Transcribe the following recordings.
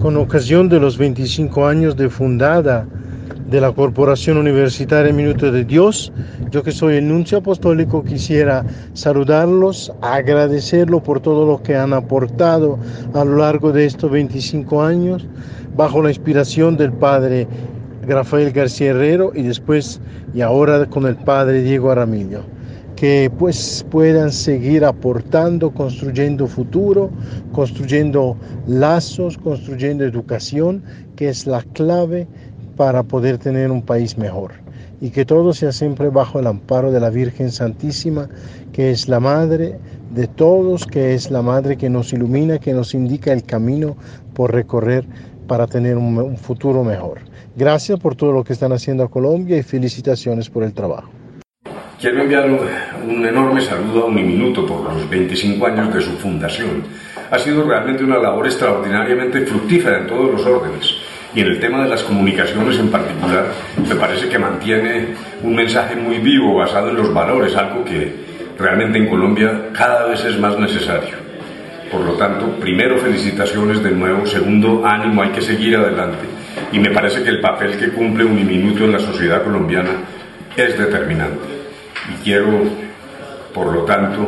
con ocasión de los 25 años de fundada de la Corporación Universitaria Minuto de Dios. Yo, que soy el nuncio apostólico, quisiera saludarlos, agradecerlo por todo lo que han aportado a lo largo de estos 25 años, bajo la inspiración del padre Rafael García Herrero y ahora con el padre Diego Jaramillo. Que pues puedan seguir aportando, construyendo futuro, construyendo lazos, construyendo educación, que es la clave para poder tener un país mejor. Y que todo sea siempre bajo el amparo de la Virgen Santísima, que es la Madre de todos, que es la Madre que nos ilumina, que nos indica el camino por recorrer para tener un futuro mejor. Gracias por todo lo que están haciendo a Colombia y felicitaciones por el trabajo. Quiero enviar un enorme saludo a Uniminuto por los 25 años de su fundación. Ha sido realmente una labor extraordinariamente fructífera en todos los órdenes. Y en el tema de las comunicaciones en particular, me parece que mantiene un mensaje muy vivo, basado en los valores, algo que realmente en Colombia cada vez es más necesario. Por lo tanto, primero, felicitaciones de nuevo. Segundo, ánimo, hay que seguir adelante. Y me parece que el papel que cumple Uniminuto en la sociedad colombiana es determinante. Y quiero, por lo tanto,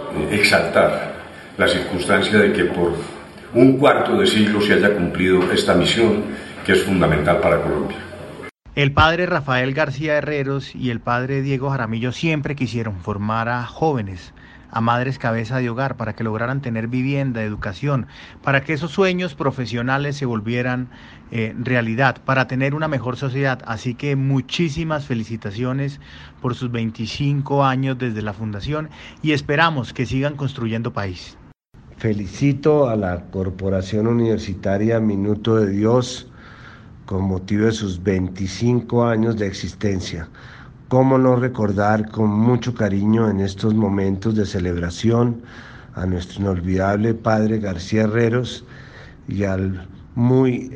exaltar la circunstancia de que por un cuarto de siglo se haya cumplido esta misión, que es fundamental para Colombia. El padre Rafael García Herreros y el padre Diego Jaramillo siempre quisieron formar a jóvenes, a madres cabeza de hogar, para que lograran tener vivienda, educación, para que esos sueños profesionales se volvieran realidad, para tener una mejor sociedad. Así que muchísimas felicitaciones por sus 25 años desde la fundación y esperamos que sigan construyendo país. Felicito a la Corporación Universitaria Minuto de Dios con motivo de sus 25 años de existencia. Cómo no recordar con mucho cariño en estos momentos de celebración a nuestro inolvidable padre García Herreros y al muy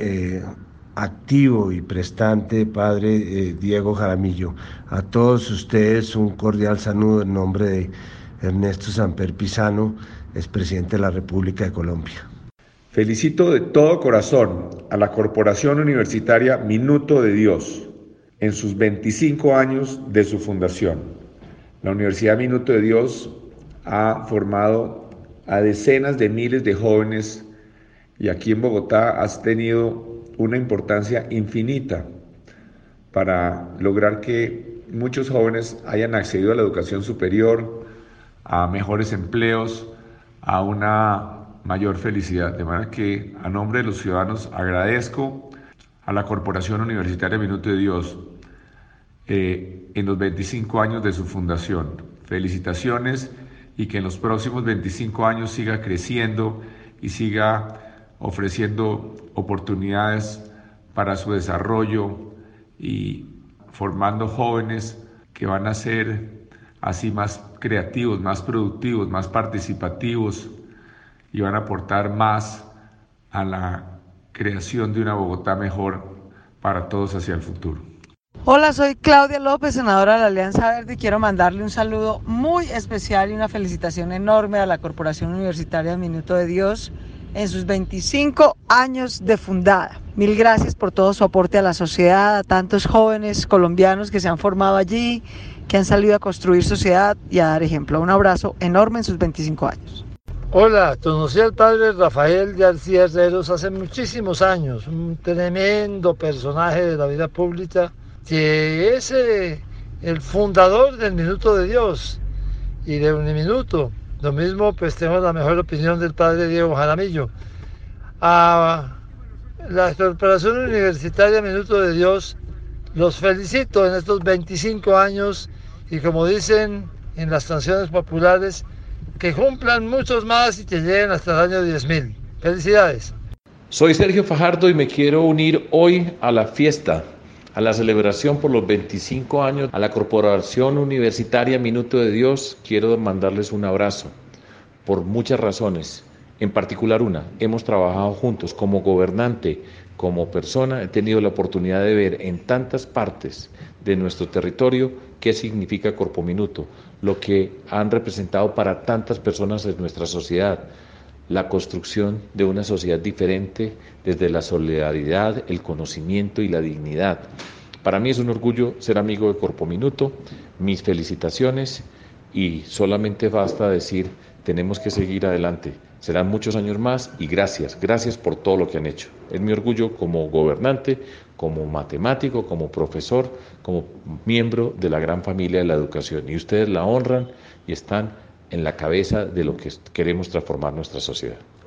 activo y prestante padre Diego Jaramillo. A todos ustedes un cordial saludo en nombre de Ernesto Samper Pizano, expresidente de la República de Colombia. Felicito de todo corazón a la Corporación Universitaria Minuto de Dios en sus 25 años de su fundación. La Universidad Minuto de Dios ha formado a decenas de miles de jóvenes y aquí en Bogotá has tenido una importancia infinita para lograr que muchos jóvenes hayan accedido a la educación superior, a mejores empleos, a una mayor felicidad. De manera que a nombre de los ciudadanos agradezco a la Corporación Universitaria Minuto de Dios en los 25 años de su fundación. Felicitaciones y que en los próximos 25 años siga creciendo y siga ofreciendo oportunidades para su desarrollo y formando jóvenes que van a ser así más creativos, más productivos, más participativos y van a aportar más a la creación de una Bogotá mejor para todos hacia el futuro. Hola, soy Claudia López, senadora de la Alianza Verde, y quiero mandarle un saludo muy especial y una felicitación enorme a la Corporación Universitaria Minuto de Dios en sus 25 años de fundada. Mil gracias por todo su aporte a la sociedad, a tantos jóvenes colombianos que se han formado allí, que han salido a construir sociedad y a dar ejemplo. Un abrazo enorme en sus 25 años. Hola, conocí al padre Rafael García Herreros hace muchísimos años, un tremendo personaje de la vida pública, que es el fundador del Minuto de Dios y de Uniminuto. Lo mismo, pues tengo la mejor opinión del padre Diego Jaramillo. A la Corporación Universitaria Minuto de Dios los felicito en estos 25 años y, como dicen en las canciones populares, que cumplan muchos más y que lleguen hasta el año 10.000. Felicidades. Soy Sergio Fajardo y me quiero unir hoy a la fiesta, a la celebración por los 25 años a la Corporación Universitaria Minuto de Dios. Quiero mandarles un abrazo por muchas razones, en particular una: hemos trabajado juntos como gobernante, como persona. He tenido la oportunidad de ver en tantas partes de nuestro territorio qué significa Corpo Minuto, lo que han representado para tantas personas en nuestra sociedad, la construcción de una sociedad diferente desde la solidaridad, el conocimiento y la dignidad. Para mí es un orgullo ser amigo de Corpo Minuto, mis felicitaciones y solamente basta decir, tenemos que seguir adelante. Serán muchos años más y gracias por todo lo que han hecho. Es mi orgullo como gobernante, como matemático, como profesor, como miembro de la gran familia de la educación. Y ustedes la honran y están en la cabeza de lo que queremos transformar nuestra sociedad.